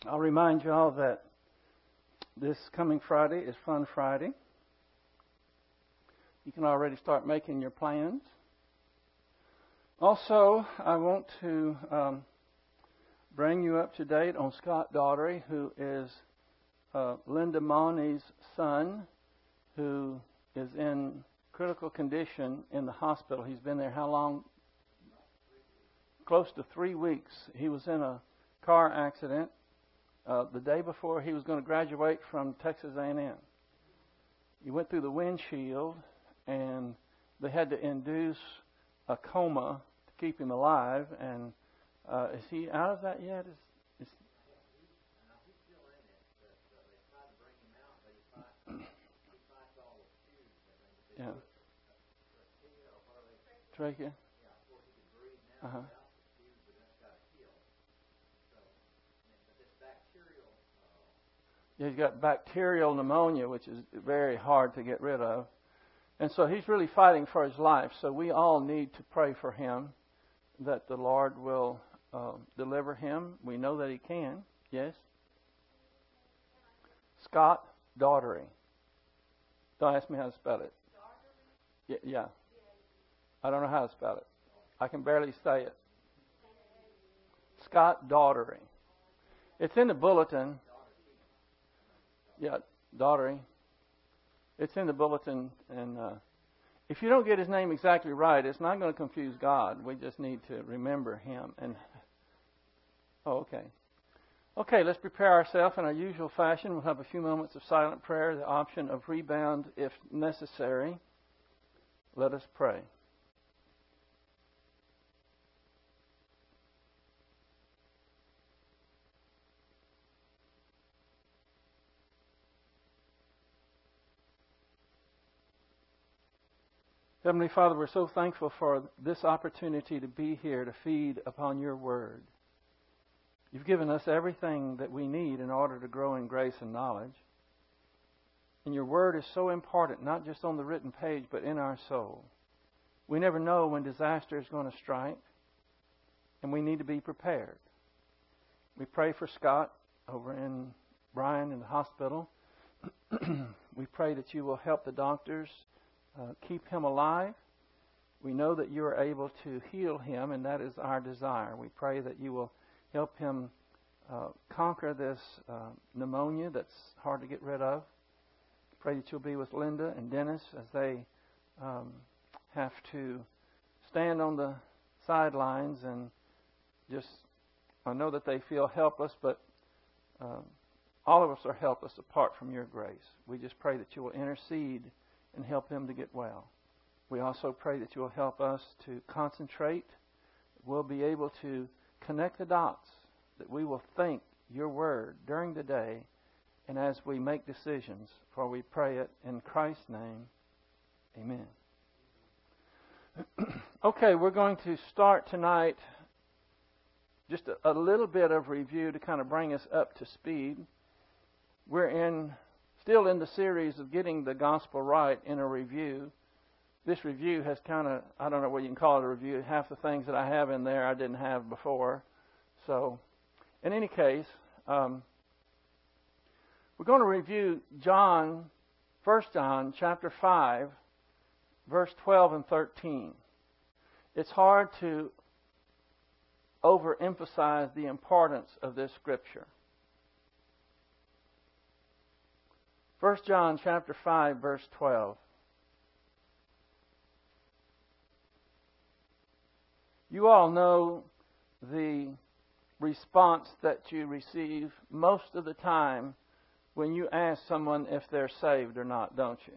I'll remind you all that this coming Friday is Fun Friday. You can already start making your plans. Also, I want to bring you up to date on Scott Daughtery, who is Linda Money's son, who is in critical condition in the hospital. He's been there how long? Close to 3 weeks. He was in a car accident the day before he was going to graduate from Texas A&M. He went through the windshield, and they had to induce a coma to keep him alive. And is he out of that yet? He's still in it, but they tried to bring him out, but he fights all the tubes. Yeah. Trachea? Yeah, before he could breathe now. Uh-huh. He's got bacterial pneumonia, which is very hard to get rid of. And so he's really fighting for his life. So we all need to pray for him, that the Lord will deliver him. We know that he can. Yes? Scott Daughtery. Don't ask me how to spell it. Yeah. I don't know how to spell it. I can barely say it. Scott Daughtery. It's in the bulletin. Yeah, Daughtery. It's in the bulletin, and if you don't get his name exactly right, it's not going to confuse God. We just need to remember him. Okay, let's prepare ourselves in our usual fashion. We'll have a few moments of silent prayer, the option of rebound if necessary. Let us pray. Heavenly Father, we're so thankful for this opportunity to be here to feed upon your word. You've given us everything that we need in order to grow in grace and knowledge. And your word is so important, not just on the written page, but in our soul. We never know when disaster is going to strike, and we need to be prepared. We pray for Scott over in Bryan in the hospital. We pray that you will help the doctors keep him alive. We know that you are able to heal him, and that is our desire. We pray that you will help him conquer this pneumonia that's hard to get rid of. Pray that you'll be with Linda and Dennis as they have to stand on the sidelines and just, I know that they feel helpless, but all of us are helpless apart from your grace. We just pray that you will intercede and help them to get well. We also pray that you will help us to concentrate. We'll be able to connect the dots, that we will think your word during the day and as we make decisions, for we pray it in Christ's name. Amen. Okay, we're going to start tonight just a little bit of review to kind of bring us up to speed. We're still in the series of getting the gospel right in a review. This review has kind of, I don't know what you can call it a review. Half the things that I have in there I didn't have before. So, in any case, we're going to review 1 John chapter 5, verse 12 and 13. It's hard to overemphasize the importance of this scripture. 1 John chapter 5, verse 12. You all know the response that you receive most of the time when you ask someone if they're saved or not, don't you?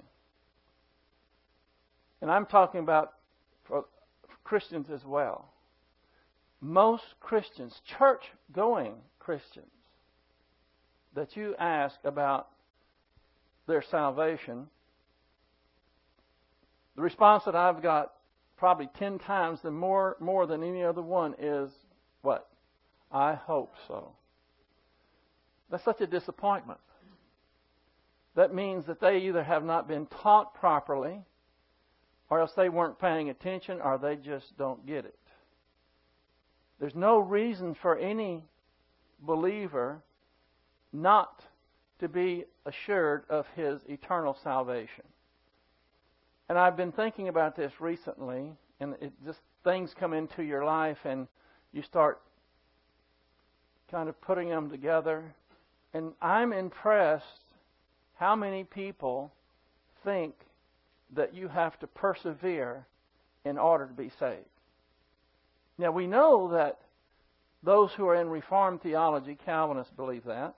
And I'm talking about for Christians as well. Most Christians, church-going Christians, that you ask about their salvation, the response that I've got probably 10 times more than any other one is, what? I hope so. That's such a disappointment. That means that they either have not been taught properly, or else they weren't paying attention, or they just don't get it. There's no reason for any believer not to be assured of his eternal salvation. And I've been thinking about this recently, and it just things come into your life and you start kind of putting them together. And I'm impressed how many people think that you have to persevere in order to be saved. Now, we know that those who are in Reformed theology, Calvinists, believe that.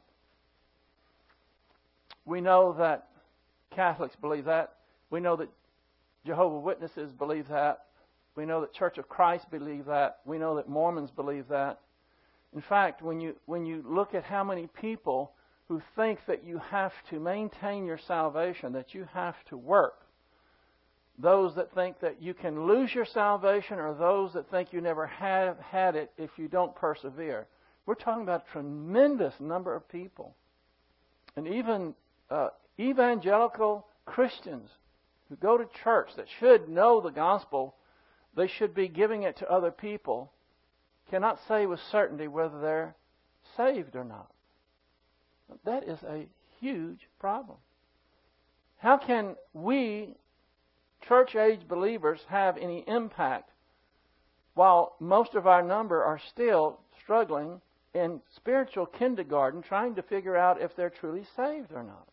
We know that Catholics believe that. We know that Jehovah's Witnesses believe that. We know that Church of Christ believe that. We know that Mormons believe that. In fact, when you look at how many people who think that you have to maintain your salvation, that you have to work, those that think that you can lose your salvation, or those that think you never have had it if you don't persevere. We're talking about a tremendous number of people. And even evangelical Christians who go to church that should know the gospel, they should be giving it to other people, cannot say with certainty whether they're saved or not. That is a huge problem. How can we, church-age believers, have any impact while most of our number are still struggling in spiritual kindergarten trying to figure out if they're truly saved or not?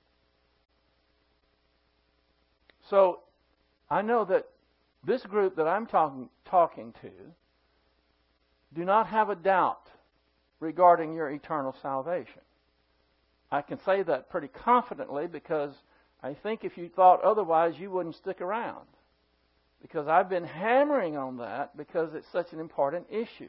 So I know that this group that I'm talking to do not have a doubt regarding your eternal salvation. I can say that pretty confidently because I think if you thought otherwise, you wouldn't stick around. Because I've been hammering on that because it's such an important issue.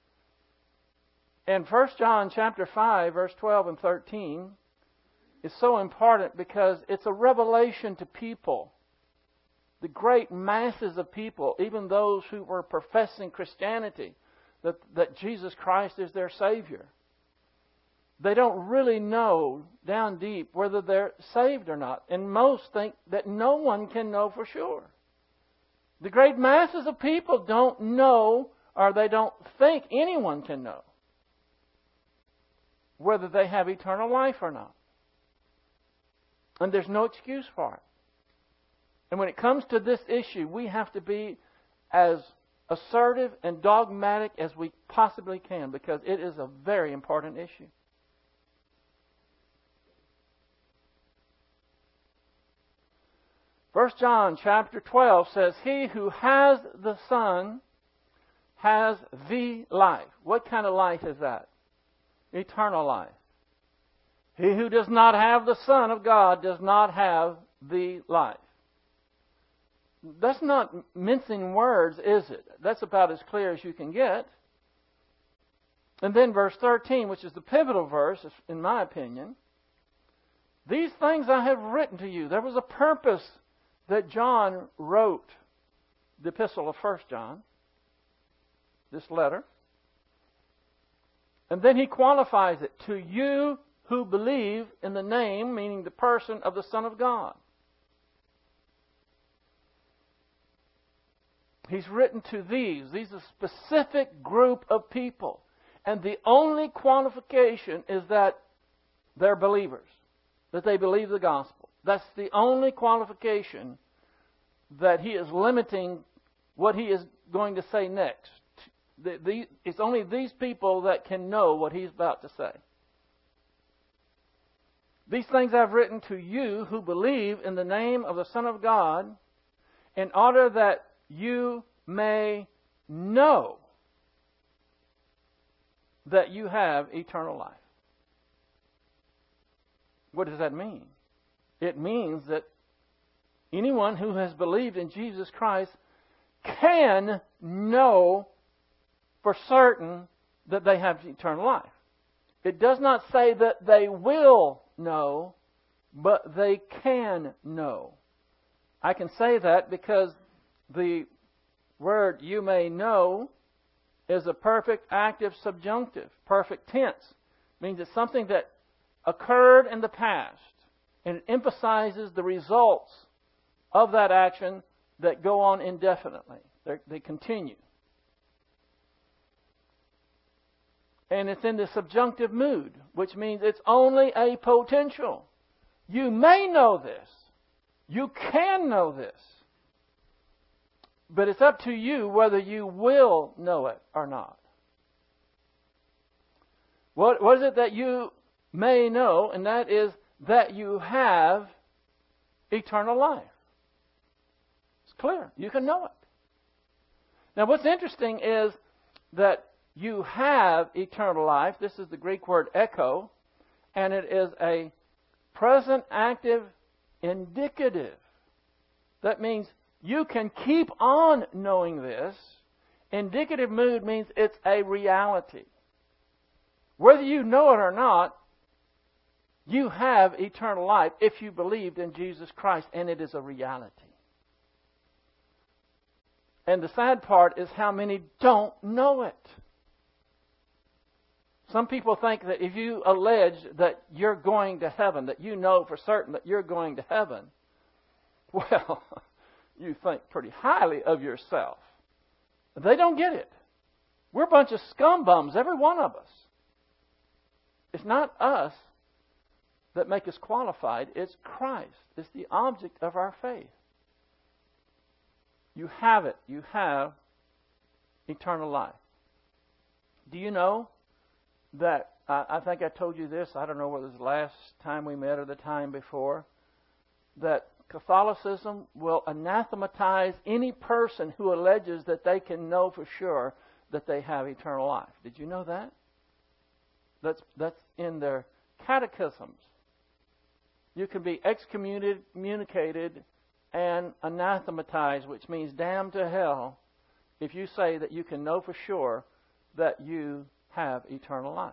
And 1 John chapter 5, verse 12 and 13 is so important because it's a revelation to people. The great masses of people, even those who were professing Christianity, that Jesus Christ is their Savior. They don't really know down deep whether they're saved or not. And most think that no one can know for sure. The great masses of people don't know, or they don't think anyone can know whether they have eternal life or not. And there's no excuse for it. And when it comes to this issue, we have to be as assertive and dogmatic as we possibly can, because it is a very important issue. 1 John chapter 12 says, "He who has the Son has the life." What kind of life is that? Eternal life. He who does not have the Son of God does not have the life. That's not mincing words, is it? That's about as clear as you can get. And then verse 13, which is the pivotal verse, in my opinion. "These things I have written to you." There was a purpose that John wrote the epistle of 1 John, this letter. And then he qualifies it, "To you who believe in the name," meaning the person of the Son of God. He's written to these. These are a specific group of people. And the only qualification is that they're believers, that they believe the gospel. That's the only qualification that he is limiting what he is going to say next. It's only these people that can know what he's about to say. "These things I've written to you who believe in the name of the Son of God, in order that you may know that you have eternal life." What does that mean? It means that anyone who has believed in Jesus Christ can know for certain that they have eternal life. It does not say that they will know, but they can know. I can say that because the word "you may know" is a perfect active subjunctive, perfect tense. It means it's something that occurred in the past, and it emphasizes the results of that action that go on indefinitely. They continue. And it's in the subjunctive mood, which means it's only a potential. You may know this. You can know this. But it's up to you whether you will know it or not. What is it that you may know? And that is that you have eternal life. It's clear. You can know it. Now what's interesting is that you have eternal life. This is the Greek word echo, and it is a present active indicative. That means you can keep on knowing this. Indicative mood means it's a reality. Whether you know it or not, you have eternal life if you believed in Jesus Christ, and it is a reality. And the sad part is how many don't know it. Some people think that if you allege that you're going to heaven, that you know for certain that you're going to heaven, well, you think pretty highly of yourself. They don't get it. We're a bunch of scum bums, every one of us. It's not us that make us qualified. It's Christ. It's the object of our faith. You have it. You have eternal life. Do you know that, I think I told you this, I don't know whether it was the last time we met or the time before, that Catholicism will anathematize any person who alleges that they can know for sure that they have eternal life. Did you know that? That's in their catechisms. You can be excommunicated and anathematized, which means damned to hell, if you say that you can know for sure that you have eternal life.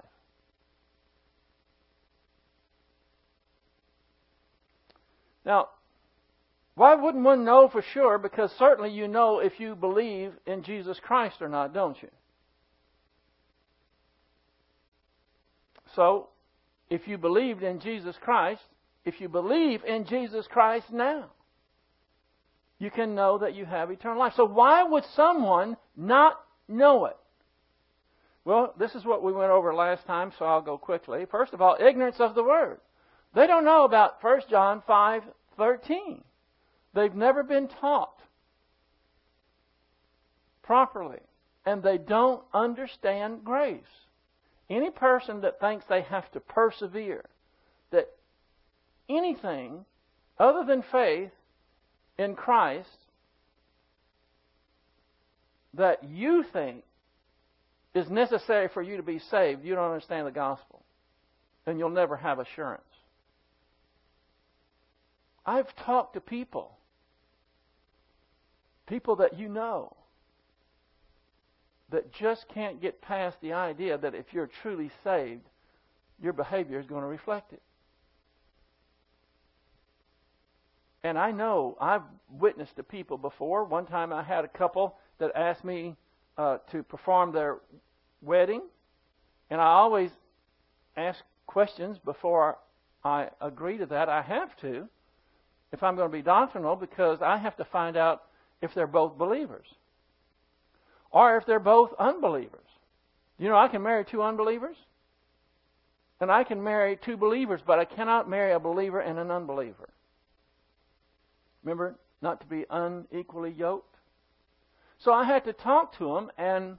Now, why wouldn't one know for sure? Because certainly you know if you believe in Jesus Christ or not, don't you? So, if you believed in Jesus Christ, if you believe in Jesus Christ now, you can know that you have eternal life. So why would someone not know it? Well, this is what we went over last time, so I'll go quickly. First of all, ignorance of the Word. They don't know about 1 John 5:13. They've never been taught properly, and they don't understand grace. Any person that thinks they have to persevere, that anything other than faith in Christ that you think is necessary for you to be saved, you don't understand the gospel. And you'll never have assurance. I've talked to people that you know, that just can't get past the idea that if you're truly saved, your behavior is going to reflect it. And I know, I've witnessed to people before. One time I had a couple that asked me to perform their wedding. And I always ask questions before I agree to that. I have to, if I'm going to be doctrinal, because I have to find out if they're both believers. Or if they're both unbelievers. You know, I can marry two unbelievers. And I can marry two believers, but I cannot marry a believer and an unbeliever. Remember, not to be unequally yoked. So I had to talk to them, and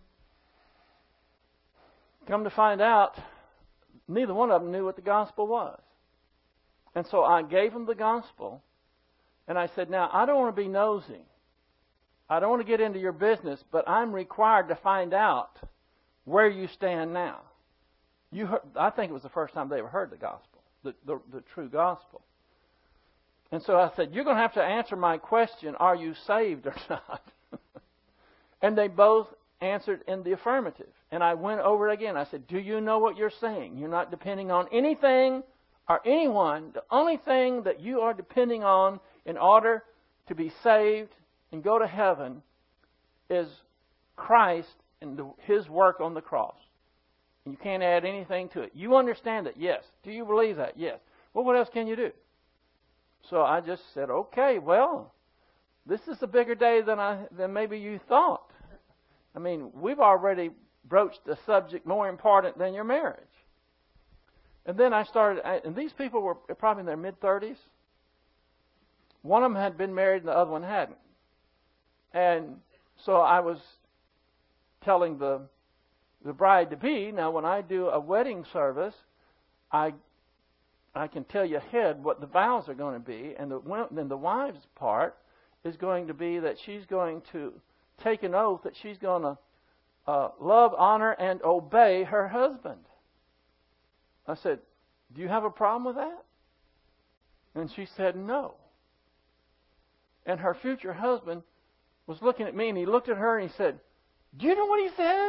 come to find out, neither one of them knew what the gospel was. And so I gave them the gospel, and I said, now, I don't want to be nosy. I don't want to get into your business, but I'm required to find out where you stand now. I think it was the first time they ever heard the gospel, the true gospel. And so I said, you're going to have to answer my question, are you saved or not? And they both answered in the affirmative. And I went over it again. I said, do you know what you're saying? You're not depending on anything or anyone. The only thing that you are depending on in order to be saved and go to heaven is Christ and His work on the cross. And you can't add anything to it. You understand it? Yes. Do you believe that? Yes. Well, what else can you do? So I just said, okay, well, this is a bigger day than maybe you thought. I mean, we've already broached the subject more important than your marriage. And then I started, and these people were probably in their mid-30s. One of them had been married and the other one hadn't. And so I was telling the bride-to-be, now when I do a wedding service, I can tell you ahead what the vows are going to be. And then the wife's part is going to be that she's going to take an oath that she's going to love, honor, and obey her husband. I said, do you have a problem with that? And she said, no. And her future husband was looking at me, and he looked at her and he said, do you know what he said?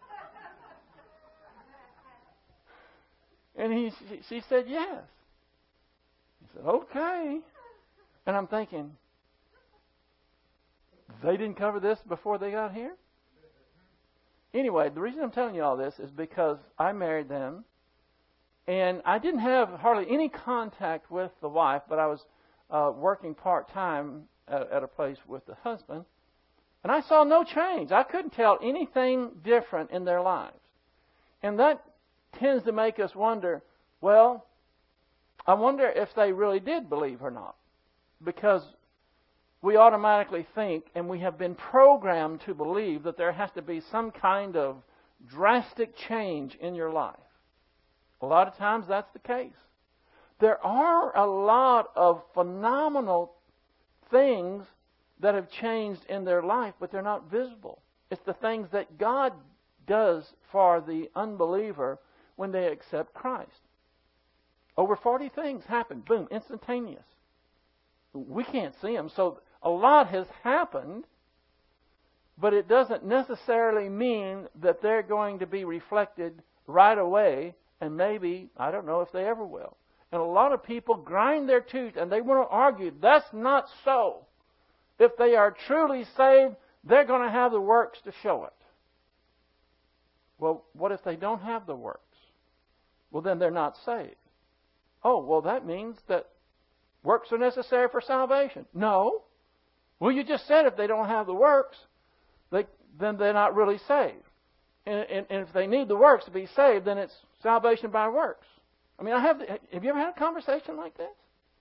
And she said, yes. He said, okay. And I'm thinking, they didn't cover this before they got here? Anyway, the reason I'm telling you all this is because I married them, and I didn't have hardly any contact with the wife, but I was working part-time at a place with the husband, and I saw no change. I couldn't tell anything different in their lives. And that tends to make us wonder, well, I wonder if they really did believe or not. Because we automatically think, and we have been programmed to believe, that there has to be some kind of drastic change in your life. A lot of times that's the case. There are a lot of phenomenal things that have changed in their life, but they're not visible. It's the things that God does for the unbeliever when they accept Christ. Over 40 things happen, boom, instantaneous. We can't see them, so a lot has happened, but it doesn't necessarily mean that they're going to be reflected right away, and maybe, I don't know if they ever will. And a lot of people grind their teeth and they want to argue, that's not so. If they are truly saved, they're going to have the works to show it. Well, what if they don't have the works? Well, then they're not saved. Oh, well, that means that works are necessary for salvation. No. Well, you just said if they don't have the works, then they're not really saved. And if they need the works to be saved, then it's salvation by works. I mean, have you ever had a conversation like this?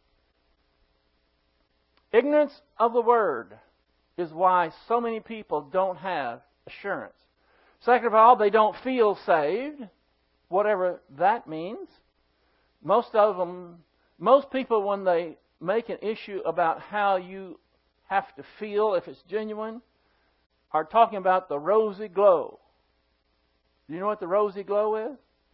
Ignorance of the Word is why so many people don't have assurance. Second of all, they don't feel saved, whatever that means. Most people, when they make an issue about how you have to feel if it's genuine, are talking about the rosy glow. Do you know what the rosy glow is?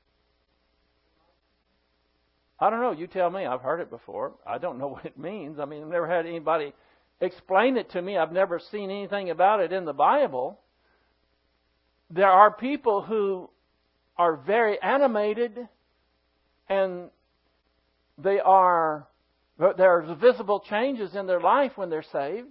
I don't know. You tell me. I've heard it before. I don't know what it means. I mean, I've never had anybody explain it to me. I've never seen anything about it in the Bible. There are people who are very animated, and there's visible changes in their life when they're saved.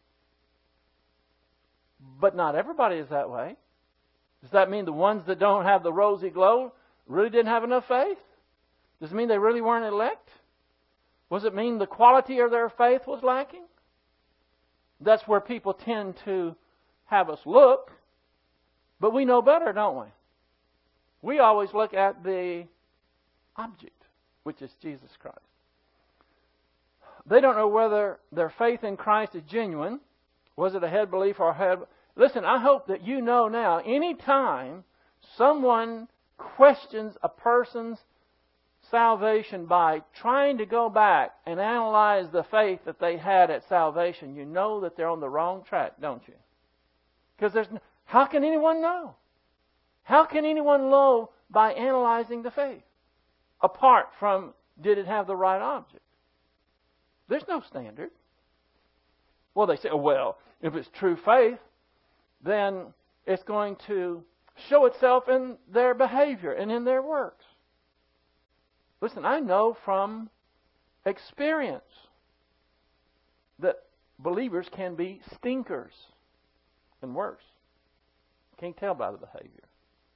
But not everybody is that way. Does that mean the ones that don't have the rosy glow really didn't have enough faith? Does it mean they really weren't elect? Does it mean the quality of their faith was lacking? That's where people tend to have us look. But we know better, don't we? We always look at the object, which is Jesus Christ. They don't know whether their faith in Christ is genuine. Was it a head belief or a head... Listen, I hope that you know now, any time someone questions a person's salvation by trying to go back and analyze the faith that they had at salvation, you know that they're on the wrong track, don't you? Because how can anyone know? How can anyone know by analyzing the faith? Apart from, did it have the right object? There's no standard. Well, they say, oh, well, if it's true faith, then it's going to show itself in their behavior and in their works. Listen, I know from experience that believers can be stinkers and worse. Can't tell by the behavior.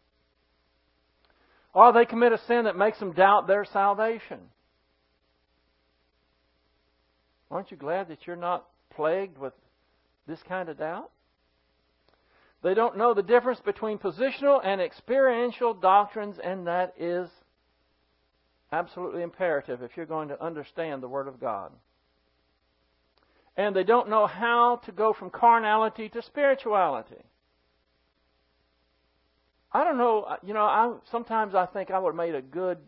Or they commit a sin that makes them doubt their salvation. Aren't you glad that you're not plagued with this kind of doubt? They don't know the difference between positional and experiential doctrines, and that is absolutely imperative if you're going to understand the Word of God. And they don't know how to go from carnality to spirituality. I don't know, sometimes I think I would have made a good,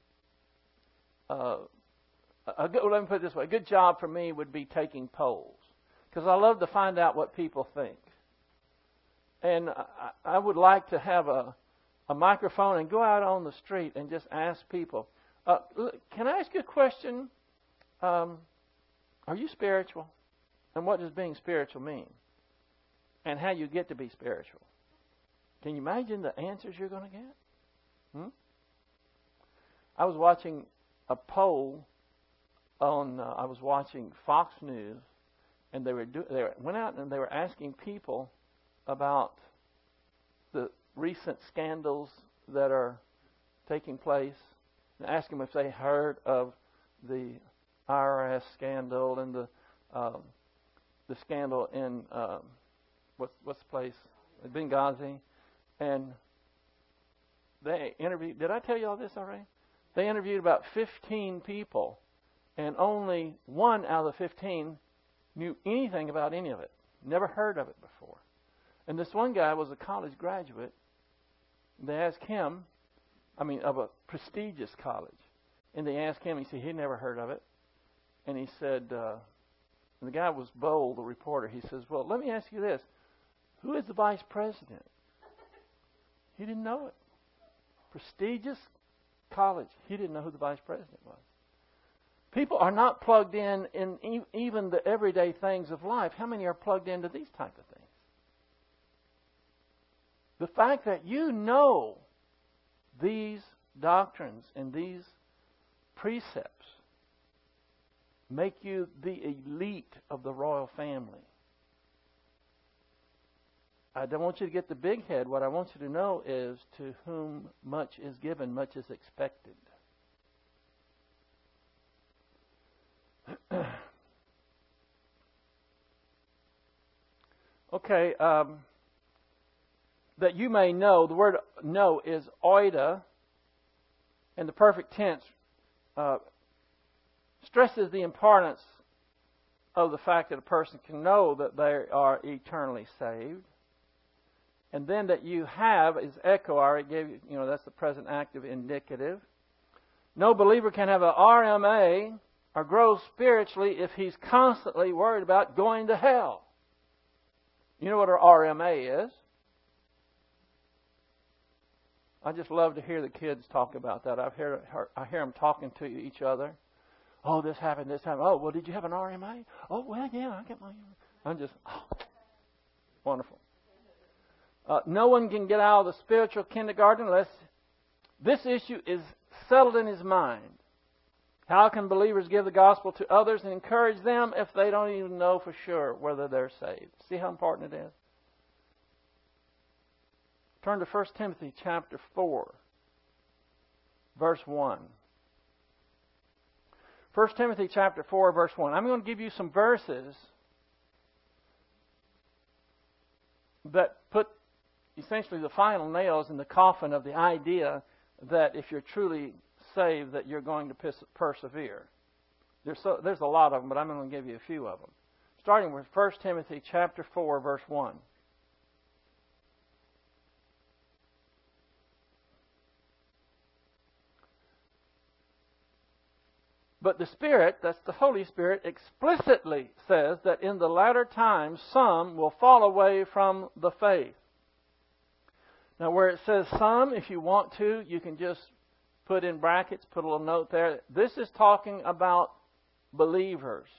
let me put it this way, a good job for me would be taking polls. Because I love to find out what people think. And I would like to have a microphone and go out on the street and just ask people, can I ask you a question? Are you spiritual? And what does being spiritual mean? And how you get to be spiritual? Can you imagine the answers you're going to get? I was watching a poll on, I was watching Fox News, and they went out and they were asking people about the recent scandals that are taking place, and asking them if they heard of the IRS scandal and the scandal in what's the place, Benghazi, and they interviewed. Did I tell you all this already? They interviewed about 15 people, and only one out of the 15 knew anything about any of it. Never heard of it before. And this one guy was a college graduate. They asked him, of a prestigious college. And they asked him, he said he'd never heard of it. And he said, and the guy was bold, the reporter. He says, well, let me ask you this. Who is the vice president? He didn't know it. Prestigious college. He didn't know who the vice president was. People are not plugged in even the everyday things of life. How many are plugged into these type of things? The fact that you know these doctrines and these precepts make you the elite of the royal family. I don't want you to get the big head. What I want you to know is, to whom much is given, much is expected. Okay, that you may know, the word know is oida, and the perfect tense stresses the importance of the fact that a person can know that they are eternally saved. And then that you have is echo. It gave you, that's the present active indicative. No believer can have an RMA or grow spiritually if he's constantly worried about going to hell. You know what our RMA is? I just love to hear the kids talk about that. I hear them talking to each other. Oh, this happened. Oh, well, did you have an RMA? Oh, well, yeah, I get my. I'm just, wonderful. No one can get out of the spiritual kindergarten unless this issue is settled in his mind. How can believers give the gospel to others and encourage them if they don't even know for sure whether they're saved? See how important it is? Turn to 1 Timothy chapter 4, verse 1. 1 Timothy chapter 4, verse 1. I'm going to give you some verses that put essentially the final nails in the coffin of the idea that if you're truly saved, that you're going to persevere. There's a lot of them, but I'm going to give you a few of them. Starting with 1 Timothy chapter 4, verse 1. But the Spirit, that's the Holy Spirit, explicitly says that in the latter times some will fall away from the faith. Now where it says some, if you want to, you can just put in brackets, put a little note there. This is talking about believers.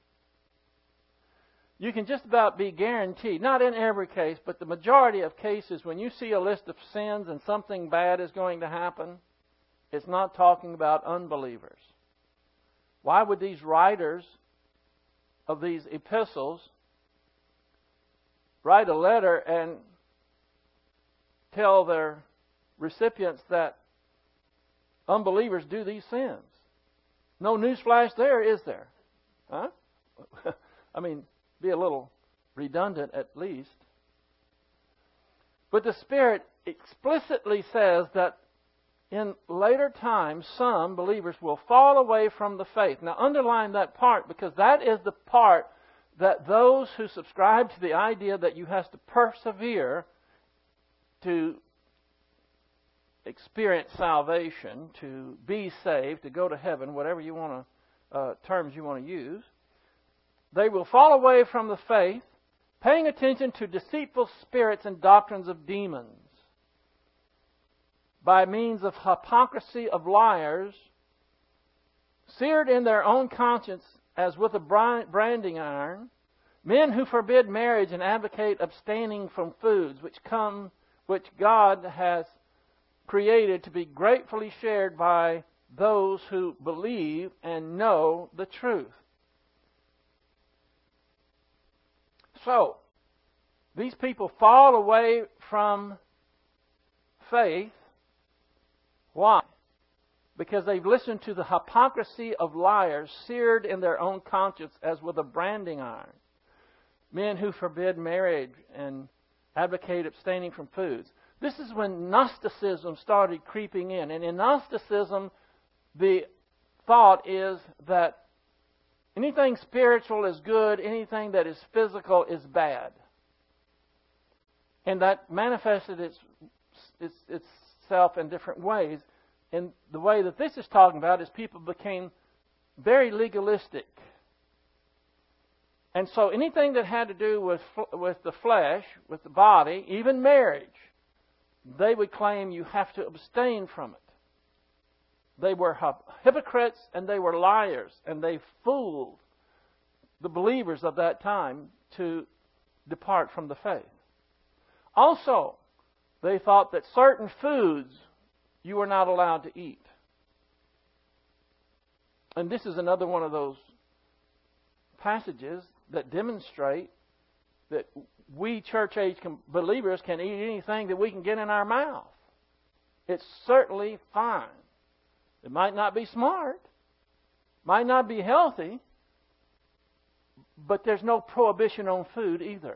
You can just about be guaranteed, not in every case, but the majority of cases, when you see a list of sins and something bad is going to happen, it's not talking about unbelievers. Why would these writers of these epistles write a letter and tell their recipients that unbelievers do these sins? No newsflash there, is there? Huh? I mean, be a little redundant at least. But the Spirit explicitly says that in later times, some believers will fall away from the faith. Now, underline that part, because that is the part that those who subscribe to the idea that you have to persevere to experience salvation, to be saved, to go to heaven, whatever you want to terms you want to use, they will fall away from the faith, paying attention to deceitful spirits and doctrines of demons, by means of hypocrisy of liars, seared in their own conscience as with a branding iron, men who forbid marriage and advocate abstaining from foods which God has created to be gratefully shared by those who believe and know the truth. So, these people fall away from faith. Why? Because they've listened to the hypocrisy of liars, seared in their own conscience as with a branding iron. Men who forbid marriage and advocate abstaining from foods. This is when Gnosticism started creeping in. And in Gnosticism, the thought is that anything spiritual is good, anything that is physical is bad. And that manifested itself in different ways. And the way that this is talking about is people became very legalistic. And so anything that had to do with the flesh, with the body, even marriage, they would claim you have to abstain from it. They were hypocrites and they were liars, and they fooled the believers of that time to depart from the faith. Also, they thought that certain foods you were not allowed to eat. And this is another one of those passages that demonstrate that we church-age believers can eat anything that we can get in our mouth. It's certainly fine. It might not be smart, might not be healthy, but there's no prohibition on food either.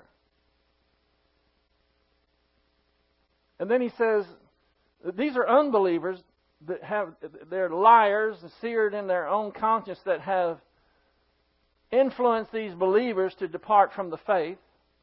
And then he says, these are unbelievers they're liars, seared in their own conscience, that have influenced these believers to depart from the faith.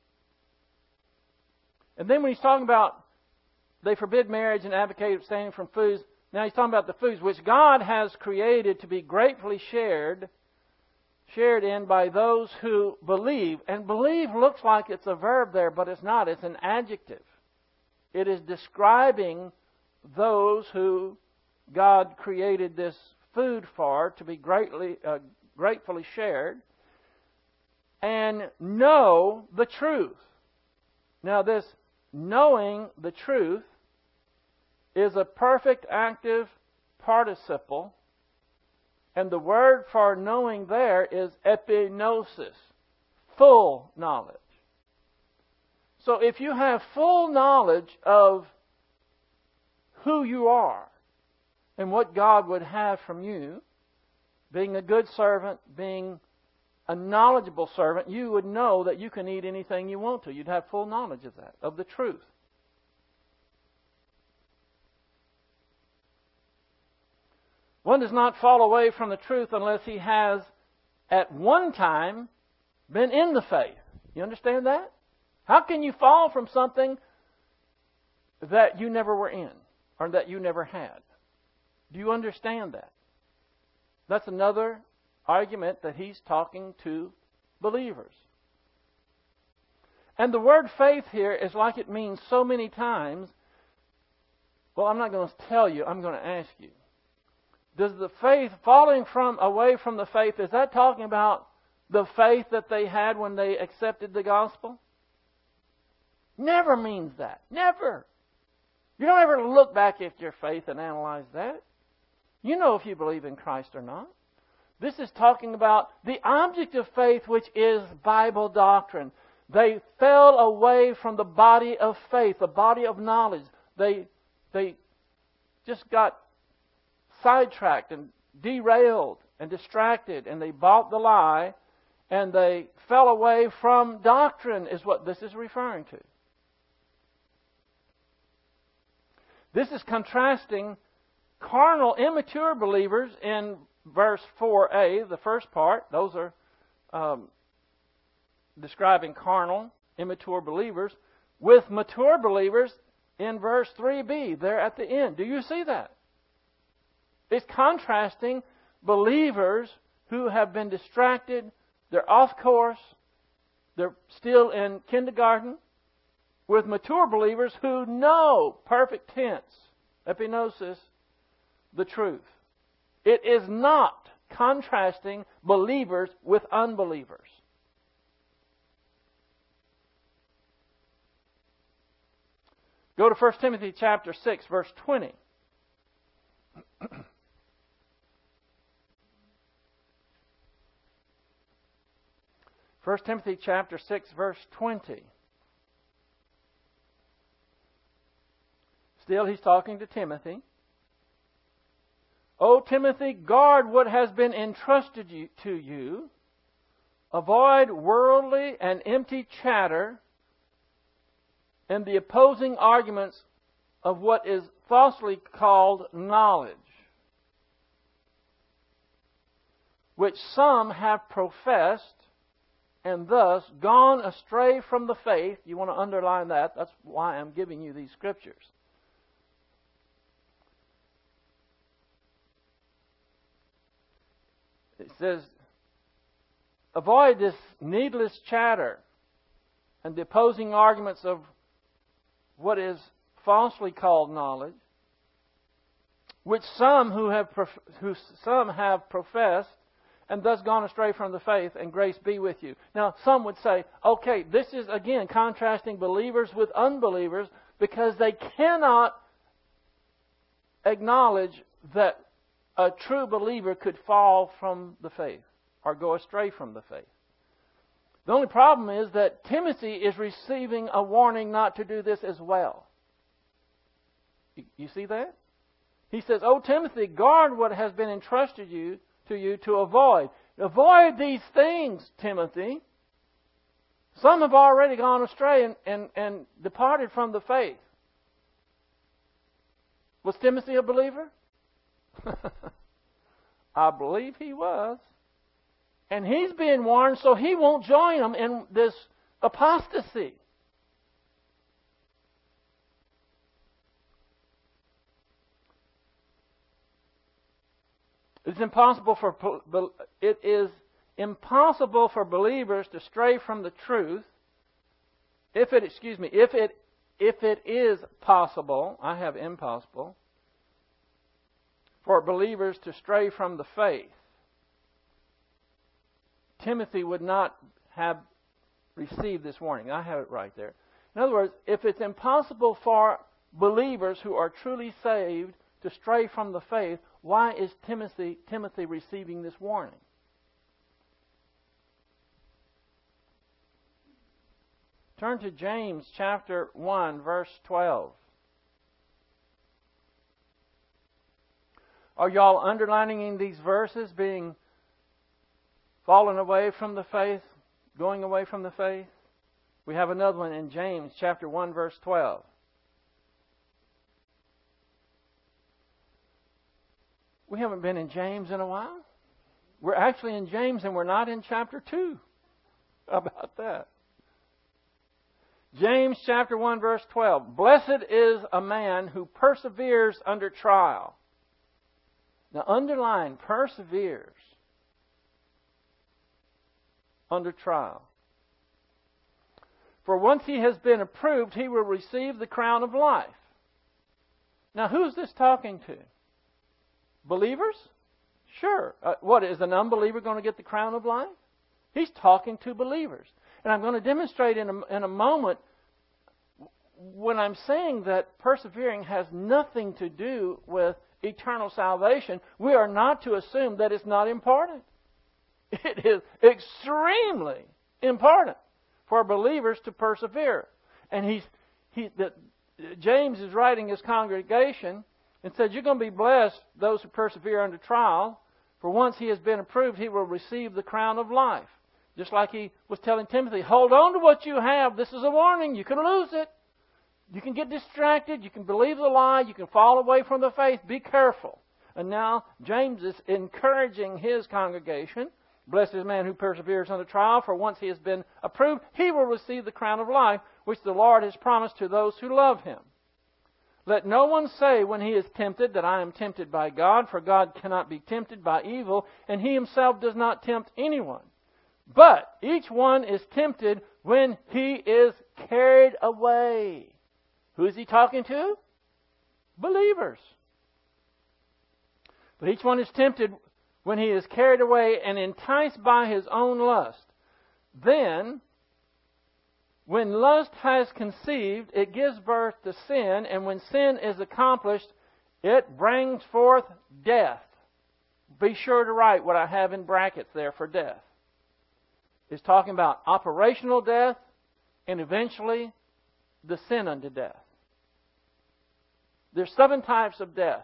And then when he's talking about they forbid marriage and advocate abstaining from foods, now he's talking about the foods which God has created to be gratefully shared in by those who believe. And believe looks like it's a verb there, but it's not. It's an adjective. It is describing those who God created this food for to be gratefully shared, and know the truth. Now this knowing the truth is a perfect active participle, and the word for knowing there is epignosis, full knowledge. So if you have full knowledge of who you are and what God would have from you, being a good servant, being a knowledgeable servant, you would know that you can eat anything you want to. You'd have full knowledge of that, of the truth. One does not fall away from the truth unless he has at one time been in the faith. You understand that? How can you fall from something that you never were in or that you never had? Do you understand that? That's another argument that he's talking to believers. And the word faith here is like it means so many times. Well, I'm not going to tell you. I'm going to ask you. Does the faith, falling away from the faith, is that talking about the faith that they had when they accepted the gospel? Never means that. Never. You don't ever look back at your faith and analyze that. You know if you believe in Christ or not. This is talking about the object of faith, which is Bible doctrine. They fell away from the body of faith, the body of knowledge. They just got sidetracked and derailed and distracted, and they bought the lie, and they fell away from doctrine, is what this is referring to. This is contrasting carnal, immature believers in verse 4a, the first part. Those are describing carnal, immature believers, with mature believers in verse 3b, there at the end. Do you see that? It's contrasting believers who have been distracted, they're off course, they're still in kindergarten, with mature believers who know, perfect tense, epignosis, the truth. It is not contrasting believers with unbelievers. Go to 1 Timothy chapter 6, verse 20. 1 Timothy chapter 6, verse 20. Still, he's talking to Timothy. O Timothy, guard what has been entrusted to you. Avoid worldly and empty chatter and the opposing arguments of what is falsely called knowledge, which some have professed and thus gone astray from the faith. You want to underline that. That's why I'm giving you these scriptures. It says, avoid this needless chatter and the opposing arguments of what is falsely called knowledge, which some have professed and thus gone astray from the faith, and grace be with you. Now, some would say, okay, this is again contrasting believers with unbelievers because they cannot acknowledge that a true believer could fall from the faith or go astray from the faith. The only problem is that Timothy is receiving a warning not to do this as well. You see that? He says, "O Timothy, guard what has been entrusted to you to avoid." Avoid these things, Timothy. Some have already gone astray and departed from the faith. Was Timothy a believer? I believe he was. And he's being warned so he won't join them in this apostasy. It is impossible for believers to stray from the truth. If it is possible, I have impossible, for believers to stray from the faith. Timothy would not have received this warning. I have it right there. In other words, if it's impossible for believers who are truly saved to stray from the faith, why is Timothy receiving this warning? Turn to James chapter 1, verse 12. Are y'all underlining these verses, being fallen away from the faith, going away from the faith? We have another one in James chapter 1, verse 12. We haven't been in James in a while. We're actually in James and we're not in chapter 2. How about that? James chapter 1, verse 12. Blessed is a man who perseveres under trial. Now underline, perseveres under trial. For once he has been approved, he will receive the crown of life. Now who's this talking to? Believers? Sure. What, is an unbeliever going to get the crown of life? He's talking to believers. And I'm going to demonstrate in a moment when I'm saying that persevering has nothing to do with eternal salvation. We are not to assume that it's not important. It is extremely important for believers to persevere. And James is writing his congregation and said, you're going to be blessed, those who persevere under trial. For once he has been approved, he will receive the crown of life. Just like he was telling Timothy, hold on to what you have. This is a warning. You can lose it. You can get distracted. You can believe the lie. You can fall away from the faith. Be careful. And now James is encouraging his congregation. Blessed is the man who perseveres under trial, for once he has been approved, he will receive the crown of life, which the Lord has promised to those who love him. Let no one say when he is tempted that I am tempted by God, for God cannot be tempted by evil, and he himself does not tempt anyone. But each one is tempted when he is carried away. Who is he talking to? Believers. But each one is tempted when he is carried away and enticed by his own lust. Then, when lust has conceived, it gives birth to sin, and when sin is accomplished, it brings forth death. Be sure to write what I have in brackets there for death. It's talking about operational death and eventually the sin unto death. There's 7 types of death.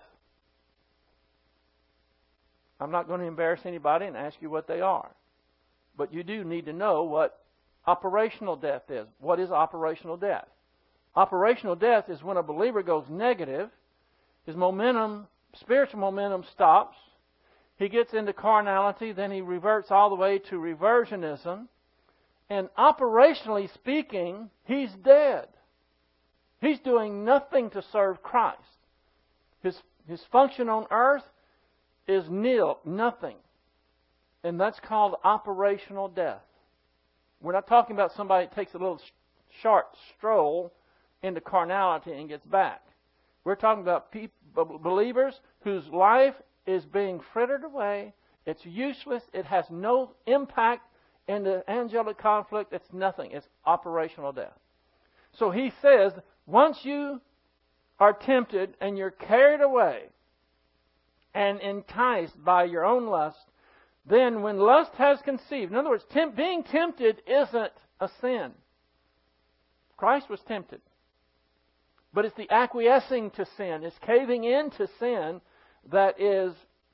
I'm not going to embarrass anybody and ask you what they are. But you do need to know what operational death is. What is operational death? Operational death is when a believer goes negative, his momentum, spiritual momentum stops, he gets into carnality, then he reverts all the way to reversionism, and operationally speaking, he's dead. He's doing nothing to serve Christ. His function on earth is nil, nothing. And that's called operational death. We're not talking about somebody that takes a little short stroll into carnality and gets back. We're talking about believers whose life is being frittered away. It's useless. It has no impact in the angelic conflict. It's nothing. It's operational death. So he says, once you are tempted and you're carried away and enticed by your own lust, then when lust has conceived, in other words, being tempted isn't a sin. Christ was tempted. But it's the acquiescing to sin, it's caving into sin that is,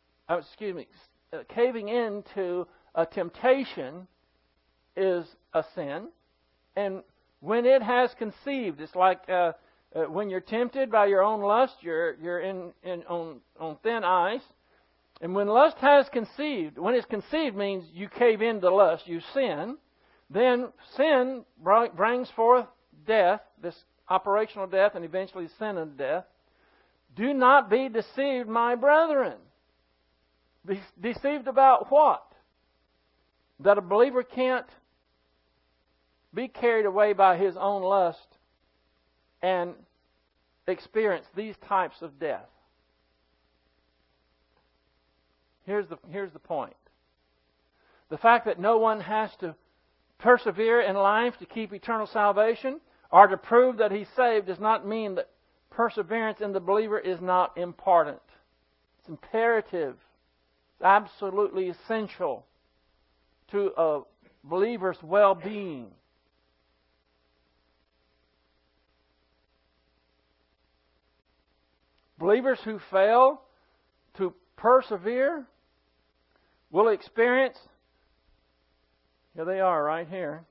caving into a temptation is a sin. And when it has conceived, it's like when you're tempted by your own lust, you're on thin ice. And when lust has conceived, when it's conceived means you cave into lust, you sin. Then sin brings forth death, this operational death, and eventually sin and death. Do not be deceived, my brethren. Be deceived about what? That a believer can't be carried away by his own lust and experience these types of death. Here's the point. The fact that no one has to persevere in life to keep eternal salvation or to prove that he's saved does not mean that perseverance in the believer is not important. It's imperative. It's absolutely essential to a believer's well-being. Believers who fail to persevere will experience, here they are right here,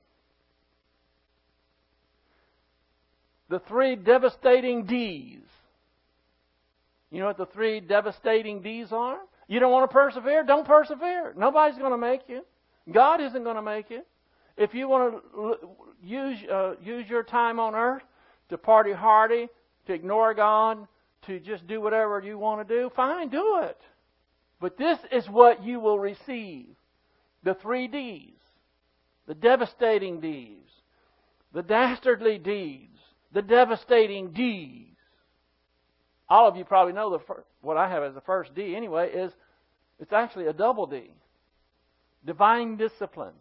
the 3 devastating D's. You know what the 3 devastating D's are? You don't want to persevere? Don't persevere. Nobody's going to make you. God isn't going to make you. If you want to use your time on earth to party hardy, to ignore God, to just do whatever you want to do, fine, do it. But this is what you will receive. The 3 D's. The devastating D's. The dastardly deeds. The devastating D's. All of you probably know what I have as the first D anyway is it's actually a double D. Divine discipline.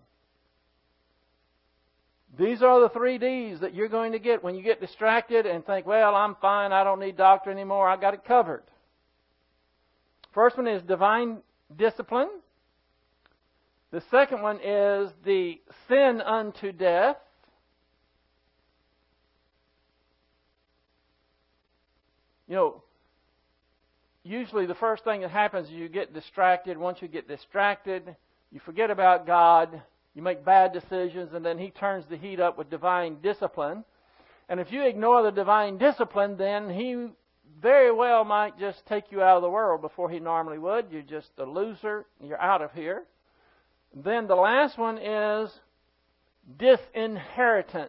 These are the 3 D's that you're going to get when you get distracted and think, well, I'm fine, I don't need doctor anymore, I got it covered. First one is divine discipline. The second one is the sin unto death. You know, usually the first thing that happens is you get distracted. Once you get distracted, you forget about God, you make bad decisions, and then He turns the heat up with divine discipline. And if you ignore the divine discipline, then He very well might just take you out of the world before He normally would. You're just a loser. You're out of here. Then the last one is disinheritance.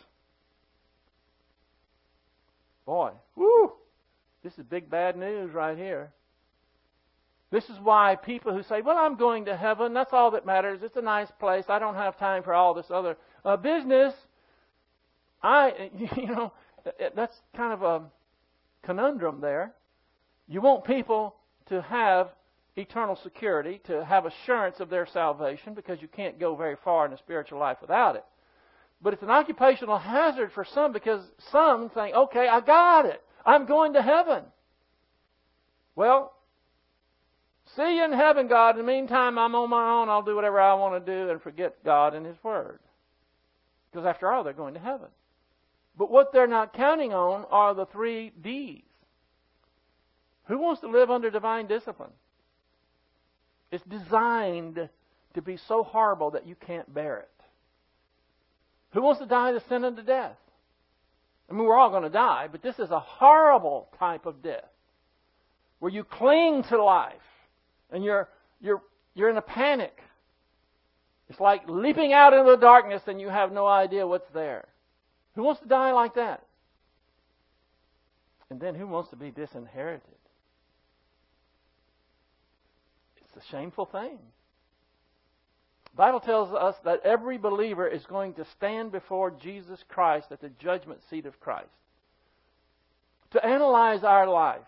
Boy, whoo! This is big bad news right here. This is why people who say, well, I'm going to heaven, that's all that matters. It's a nice place. I don't have time for all this other business. That's kind of a conundrum there. You want people to have eternal security, to have assurance of their salvation, because you can't go very far in the spiritual life without it. But it's an occupational hazard for some, because some think, okay, I got it. I'm going to heaven. Well, see you in heaven, God. In the meantime, I'm on my own. I'll do whatever I want to do and forget God and His Word. Because after all, they're going to heaven. But what they're not counting on are the 3 D's. Who wants to live under divine discipline? It's designed to be so horrible that you can't bear it. Who wants to die the sin unto death? I mean, we're all going to die, but this is a horrible type of death where you cling to life and you're in a panic. It's like leaping out into the darkness and you have no idea what's there. Who wants to die like that? And then who wants to be disinherited? It's a shameful thing. The Bible tells us that every believer is going to stand before Jesus Christ at the judgment seat of Christ to analyze our life.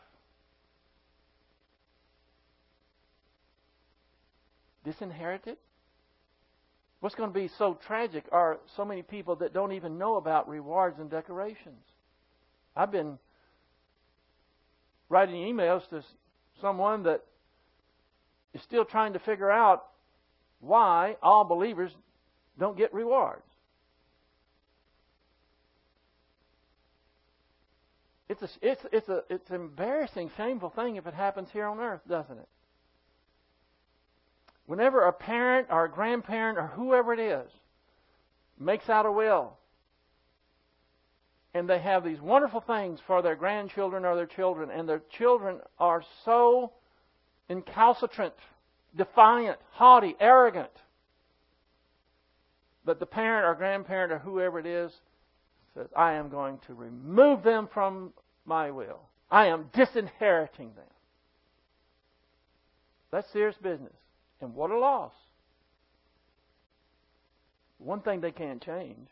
Disinherited? What's going to be so tragic are so many people that don't even know about rewards and decorations. I've been writing emails to someone that is still trying to figure out why all believers don't get rewards. It's an embarrassing, shameful thing if it happens here on earth, doesn't it? Whenever a parent or a grandparent or whoever it is makes out a will and they have these wonderful things for their grandchildren or their children, and their children are so incalcitrant, defiant, haughty, arrogant, that the parent or grandparent or whoever it is says, I am going to remove them from my will. I am disinheriting them. That's serious business. And what a loss. One thing they can't change.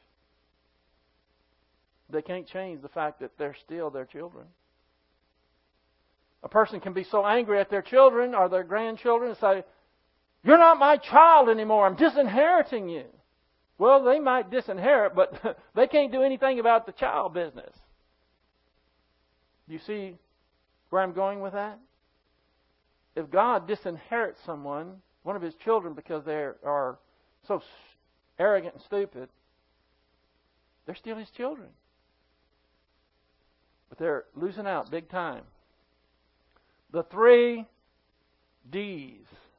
They can't change the fact that they're still their children. A person can be so angry at their children or their grandchildren and say, you're not my child anymore. I'm disinheriting you. Well, they might disinherit, but they can't do anything about the child business. Do you see where I'm going with that? If God disinherits someone, one of His children, because they are so arrogant and stupid, they're still His children. But they're losing out big time. The 3 D's.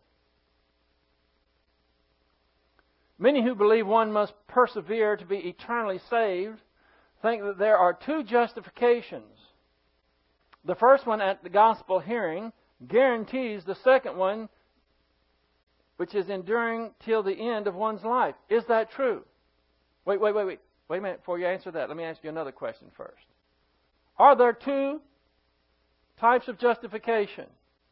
Many who believe one must persevere to be eternally saved think that there are 2 justifications. The first one, at the gospel hearing, guarantees the second one, which is enduring till the end of one's life. Is that true? Wait a minute before you answer that. Let me ask you another question first. Are there 2 types of justification?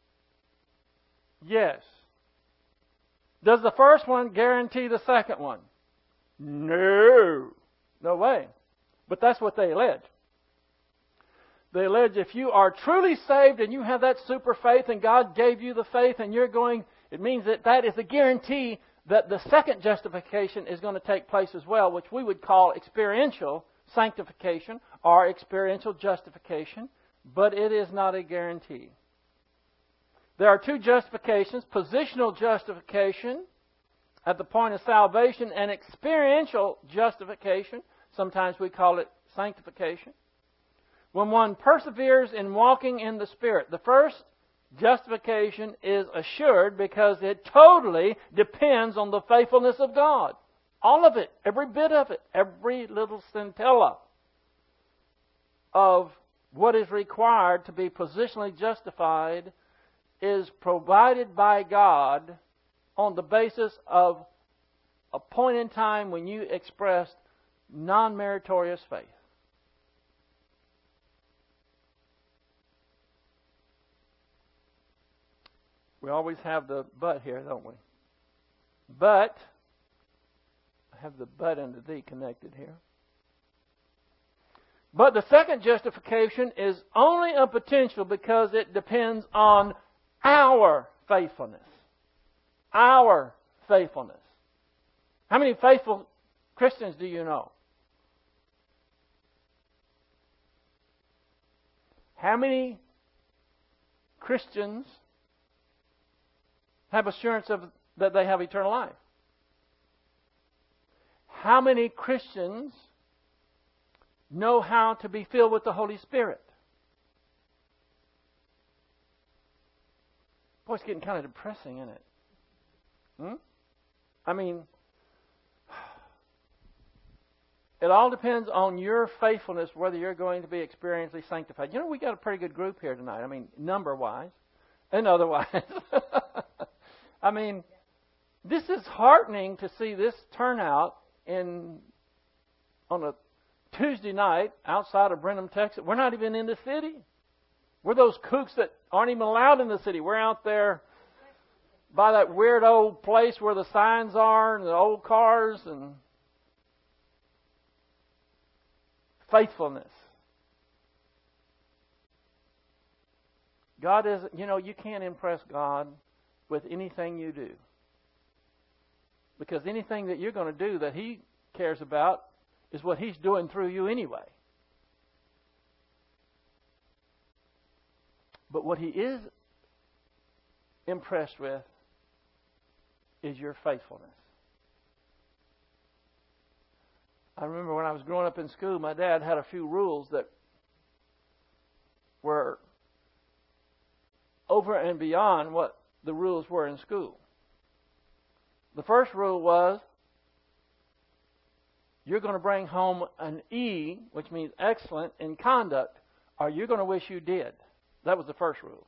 Yes. Does the first one guarantee the second one? No. No way. But that's what they allege. They allege if you are truly saved and you have that super faith and God gave you the faith and you're going, it means that is a guarantee that the second justification is going to take place as well, which we would call experiential sanctification or experiential justification, but it is not a guarantee. There are 2 justifications: positional justification at the point of salvation and experiential justification. Sometimes we call it sanctification. When one perseveres in walking in the Spirit, the first justification is assured because it totally depends on the faithfulness of God. All of it, every bit of it, every little scintilla. of what is required to be positionally justified is provided by God on the basis of a point in time when you expressed non-meritorious faith. We always have the but here, don't we? But, I have the but and the the connected here. But the second justification is only a potential because it depends on our faithfulness. Our faithfulness. How many faithful Christians do you know? How many Christians have assurance that they have eternal life? How many Christians know how to be filled with the Holy Spirit? Boy, it's getting kind of depressing, isn't it? I mean, it all depends on your faithfulness, whether you're going to be experientially sanctified. You know, we got a pretty good group here tonight. I mean, number-wise and otherwise. I mean, this is heartening to see this turnout on a Tuesday night outside of Brenham, Texas. We're not even in the city. We're those kooks that aren't even allowed in the city. We're out there by that weird old place where the signs are and the old cars and faithfulness. God is, you can't impress God with anything you do. Because anything that you're going to do that He cares about is what He's doing through you anyway. But what He is impressed with is your faithfulness. I remember when I was growing up in school, my dad had a few rules that were over and beyond what the rules were in school. The first rule was, you're going to bring home an E, which means excellent, in conduct, or you're going to wish you did. That was the first rule.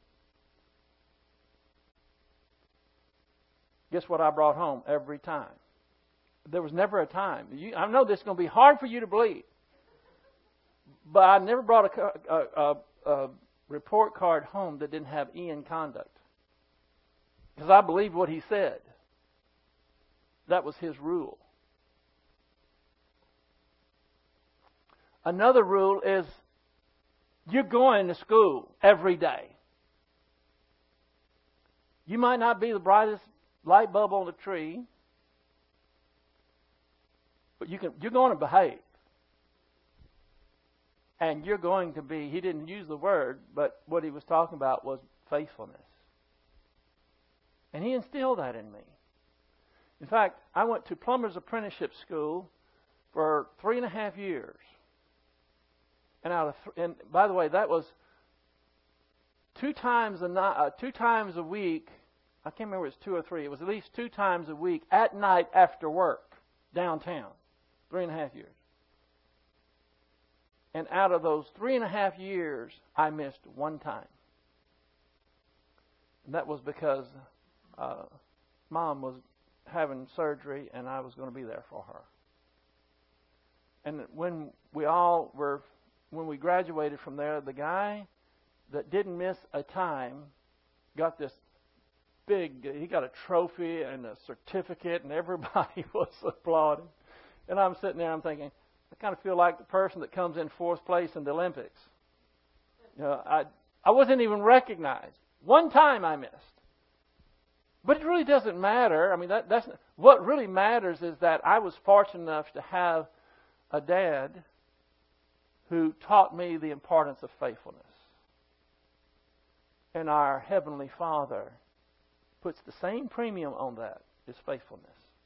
Guess what I brought home every time? There was never a time. I know this is going to be hard for you to believe, but I never brought a report card home that didn't have E in conduct. Because I believed what he said. That was his rule. Another rule is you're going to school every day. You might not be the brightest light bulb on the tree, but you're going to behave. And you're going to be, he didn't use the word, but what he was talking about was faithfulness. And he instilled that in me. In fact, I went to plumber's apprenticeship school for 3.5 years. And by the way, that was 2 times a week. I can't remember if it was 2 or 3. It was at least 2 times a week at night after work downtown. 3.5 years. And out of those 3.5 years, I missed 1 time. And that was because Mom was having surgery and I was going to be there for her. And when we graduated from there, the guy that didn't miss a time got this he got a trophy and a certificate, and everybody was applauding. And I'm sitting there, I'm thinking, I kind of feel like the person that comes in 4th place in the Olympics. I wasn't even recognized. 1 time I missed. But it really doesn't matter. I mean, that's what really matters is that I was fortunate enough to have a dad who taught me the importance of faithfulness. And our Heavenly Father puts the same premium on that as faithfulness.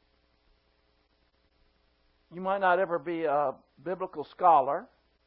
You might not ever be a biblical scholar,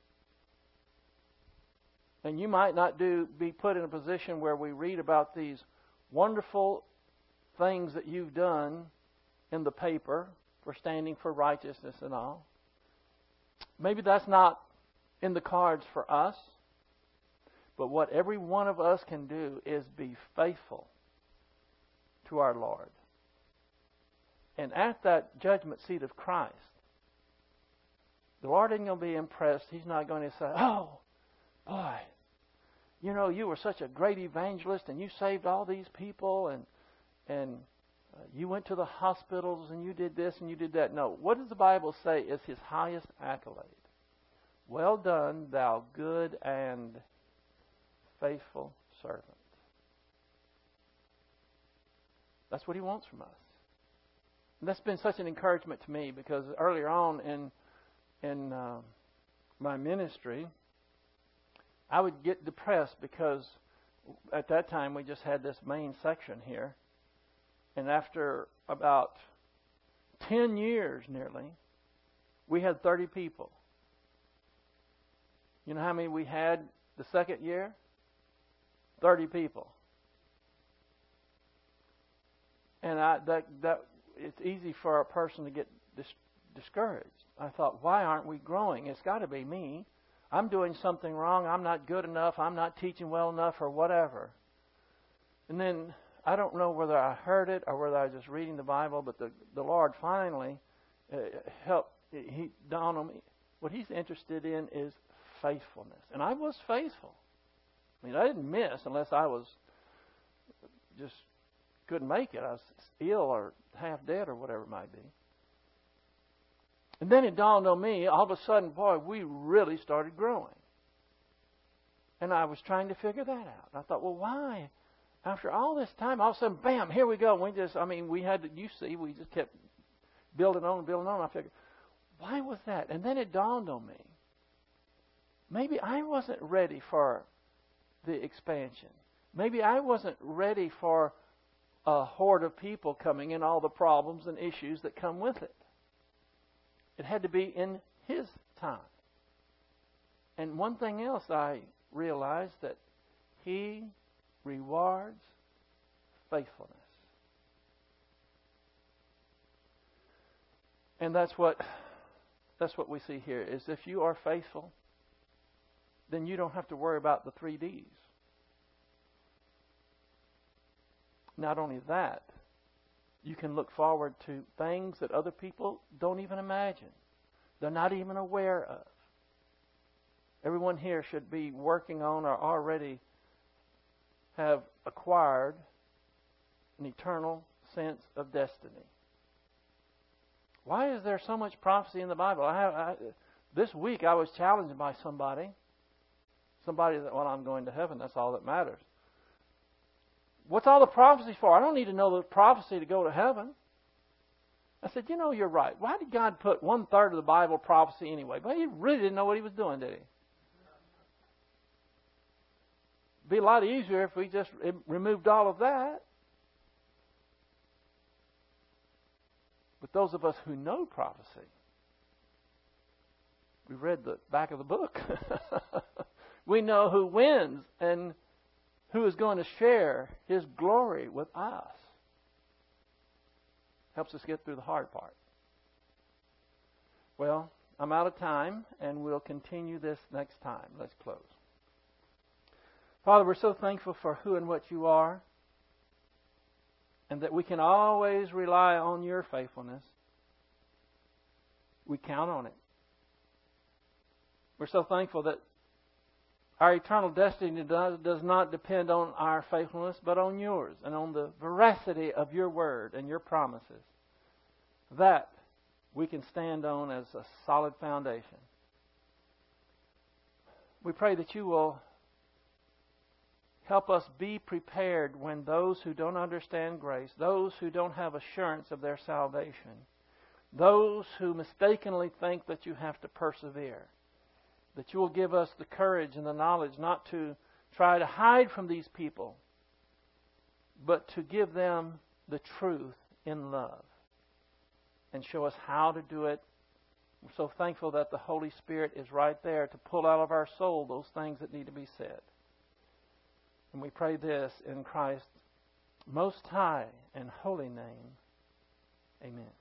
and you might not be put in a position where we read about these wonderful things that you've done in the paper for standing for righteousness and all. Maybe that's not in the cards for us. But what every one of us can do is be faithful to our Lord. And at that judgment seat of Christ, the Lord isn't going to be impressed. He's not going to say, oh, boy, you know, you were such a great evangelist and you saved all these people and you went to the hospitals and you did this and you did that. No, what does the Bible say is His highest accolade? Well done, thou good and faithful servant. That's what He wants from us. And that's been such an encouragement to me, because earlier on in my ministry, I would get depressed because at that time we just had this main section here. And after about 10 years nearly, we had 30 people. You know how many we had the second year? 30 people. And it's easy for a person to get discouraged. I thought, why aren't we growing? It's got to be me. I'm doing something wrong. I'm not good enough. I'm not teaching well enough, or whatever. And then I don't know whether I heard it or whether I was just reading the Bible, but the Lord finally helped. He dawned on me. What He's interested in is faithfulness. And I was faithful. I mean, I didn't miss unless I was just couldn't make it. I was ill or half dead or whatever it might be. And then it dawned on me, all of a sudden, boy, we really started growing. And I was trying to figure that out. I thought, well, why? After all this time, all of a sudden, bam, here we go. We had to, we just kept building on and building on. I figured, why was that? And then it dawned on me, maybe I wasn't ready for the expansion. Maybe I wasn't ready for a horde of people coming and all the problems and issues that come with it. It had to be in His time. And one thing else I realized, that He rewards faithfulness. And that's what we see here, is if you are faithful, then you don't have to worry about the 3 Ds. Not only that, you can look forward to things that other people don't even imagine. They're not even aware of. Everyone here should be working on or already have acquired an eternal sense of destiny. Why is there so much prophecy in the Bible? This week I was challenged by somebody that, well, I'm going to heaven, that's all that matters. What's all the prophecy for? I don't need to know the prophecy to go to heaven. I said, you're right. Why did God put 1/3 of the Bible prophecy anyway? But He really didn't know what He was doing, did He? It'd be a lot easier if we just removed all of that. But those of us who know prophecy, we read the back of the book. We know who wins and who is going to share His glory with us. Helps us get through the hard part. Well, I'm out of time, and we'll continue this next time. Let's close. Father, we're so thankful for who and what You are, and that we can always rely on Your faithfulness. We count on it. We're so thankful that our eternal destiny does not depend on our faithfulness, but on Yours and on the veracity of Your word and Your promises. That we can stand on as a solid foundation. We pray that You will help us be prepared when those who don't understand grace, those who don't have assurance of their salvation, those who mistakenly think that you have to persevere, that You will give us the courage and the knowledge not to try to hide from these people, but to give them the truth in love and show us how to do it. We're so thankful that the Holy Spirit is right there to pull out of our soul those things that need to be said. And we pray this in Christ's most high and holy name. Amen.